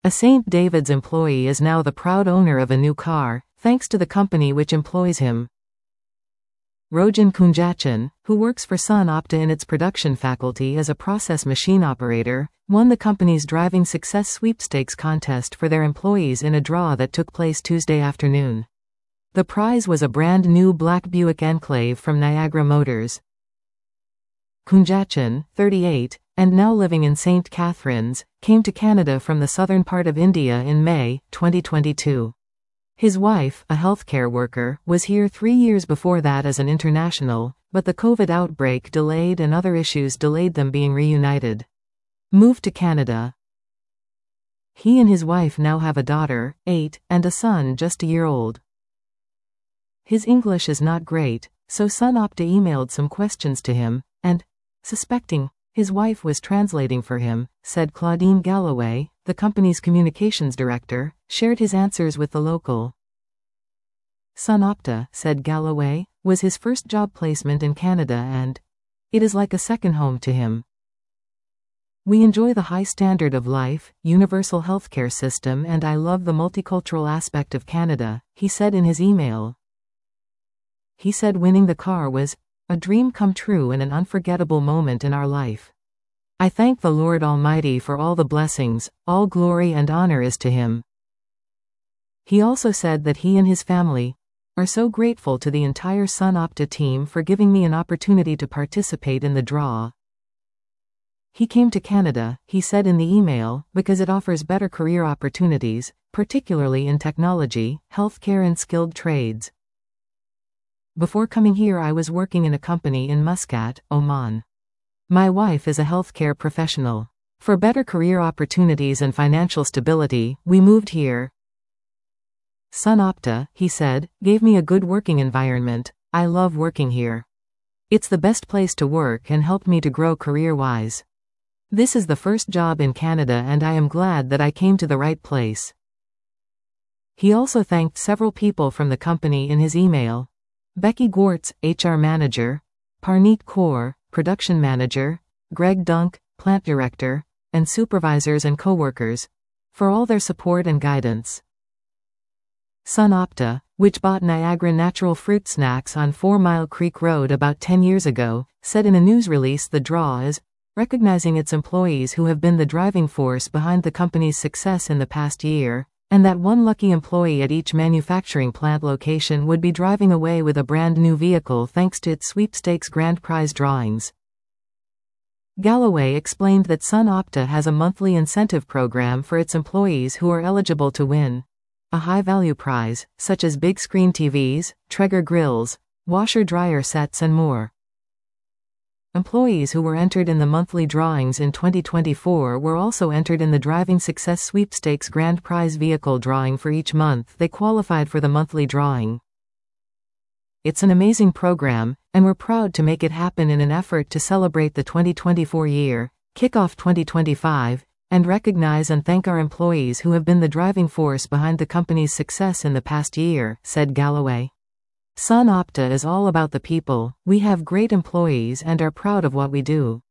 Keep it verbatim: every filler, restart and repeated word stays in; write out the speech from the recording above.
A Saint David's employee is now the proud owner of a new car, thanks to the company which employs him. Rojan Kunjachan, who works for SunOpta in its production faculty as a process machine operator, won the company's Driving Success Sweepstakes contest for their employees in a draw that took place Tuesday afternoon. The prize was a brand new black Buick Enclave from Niagara Motors. Kunjachan, thirty-eight, and now living in Saint Catharines, came to Canada from the southern part of India in May twenty twenty-two. His wife, a healthcare worker, was here three years before that as an international, but the COVID outbreak delayed and other issues delayed them being reunited. Moved to Canada. He and his wife now have a daughter, eight, and a son just a year old. His English is not great, so SunOpta emailed some questions to him, and, suspecting his wife was translating for him, said Claudine Galloway, the company's communications director, shared his answers with the local. SunOpta, said Galloway, was his first job placement in Canada and it is like a second home to him. We enjoy the high standard of life, universal healthcare system, and I love the multicultural aspect of Canada, he said in his email. He said winning the car was a dream come true and an unforgettable moment in our life. I thank the Lord Almighty for all the blessings, all glory and honor is to Him. He also said that he and his family are so grateful to the entire SunOpta team for giving me an opportunity to participate in the draw. He came to Canada, he said in the email, because it offers better career opportunities, particularly in technology, healthcare and skilled trades. Before coming here I was working in a company in Muscat, Oman. My wife is a healthcare professional. For better career opportunities and financial stability, we moved here. SunOpta, he said, gave me a good working environment. I love working here. It's the best place to work and helped me to grow career-wise. This is the first job in Canada and I am glad that I came to the right place. He also thanked several people from the company in his email. Becky Gwartz, H R Manager, Parneet Kaur, Production Manager, Greg Dunk, Plant Director, and supervisors and coworkers, for all their support and guidance. SunOpta, which bought Niagara Natural Fruit Snacks on Four Mile Creek Road about ten years ago, said in a news release the draw is recognizing its employees who have been the driving force behind the company's success in the past year, and that one lucky employee at each manufacturing plant location would be driving away with a brand new vehicle thanks to its sweepstakes grand prize drawings. Galloway explained that SunOpta has a monthly incentive program for its employees who are eligible to win a high-value prize, such as big screen T Vs, Traeger grills, washer-dryer sets and more. Employees who were entered in the monthly drawings in twenty twenty-four were also entered in the Driving Success Sweepstakes Grand Prize Vehicle drawing for each month they qualified for the monthly drawing. It's an amazing program, and we're proud to make it happen in an effort to celebrate the twenty twenty-four year, kick off twenty twenty-five, and recognize and thank our employees who have been the driving force behind the company's success in the past year, said Galloway. SunOpta is all about the people. We have great employees and are proud of what we do.